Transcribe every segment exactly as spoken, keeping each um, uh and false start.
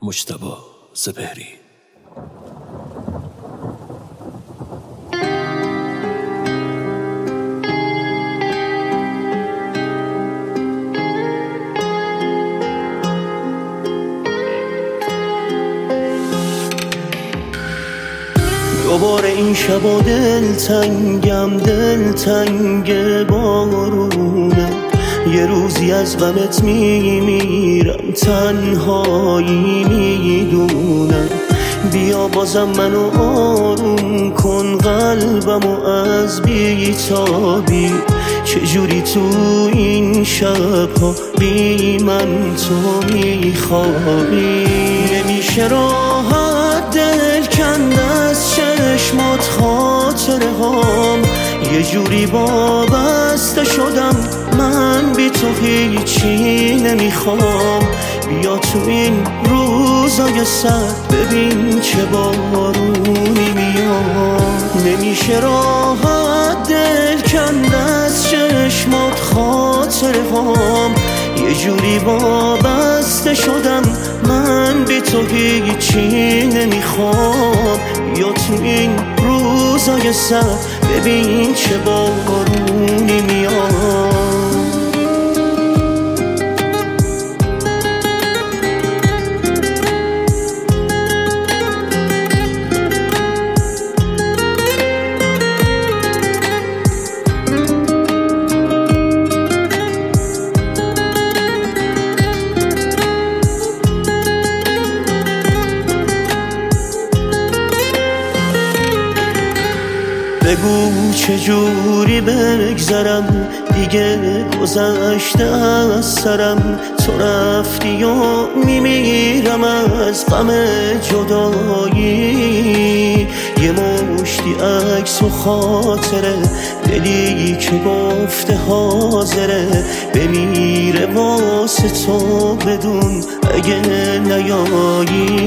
مجتبی سپهری. دوباره این شبا دلتنگم، دلتنگ بارونه. یه روزی از غمت میمیرم، تنهایی میدونم. بیا بازم منو آروم کن، قلبمو از بیتابی. چجوری تو این شبها بی من تو میخوابی؟ نمیشه راحت دل کند از چشمات خاطره هام. یه جوری وابسته شدم من، بی تو هیچی نمیخوام. بیا تو این روزای سرد ببین چه بارونی میاد. نمیشه راحت دل کند از چشمات خاطره هام. یه جوری وابسته شدم من، بی تو هیچی نمیخوام. یا تو این روزای سرد ببین چه بارونی میاد. بگو چجوری بگذرم دیگه، گذشته از سرم. تو رفتی و میمیرم از غم جدایی. یه مشتی عکس و خاطره، دلی که گفته حاضره بمیره واسه تو بدون اگه نیایی.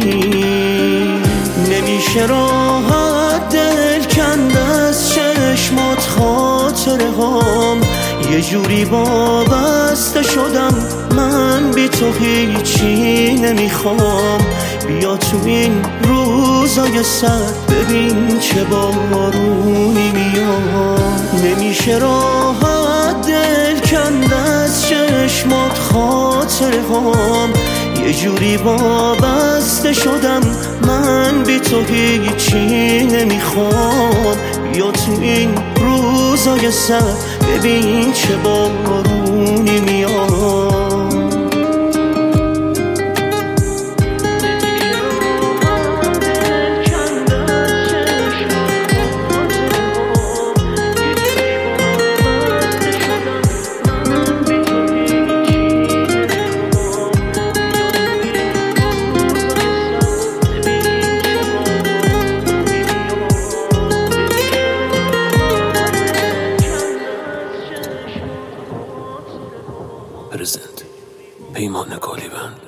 نمیشه راحت دل کند از چشمات خاطره هام. یه جوری وابسته شدم من، بی تو هیچی نمیخوام. بیا تو این روزای سرد ببین چه بارونی میاد. نمیشه راحت دل کند از چشمات خاطره هام. یه جوری وابسته شدم من، بی تو هیچی نمیخوام. یا تو این روزای سرد ببین چه بارونی میاد. پرزنت پیمان کالیبند.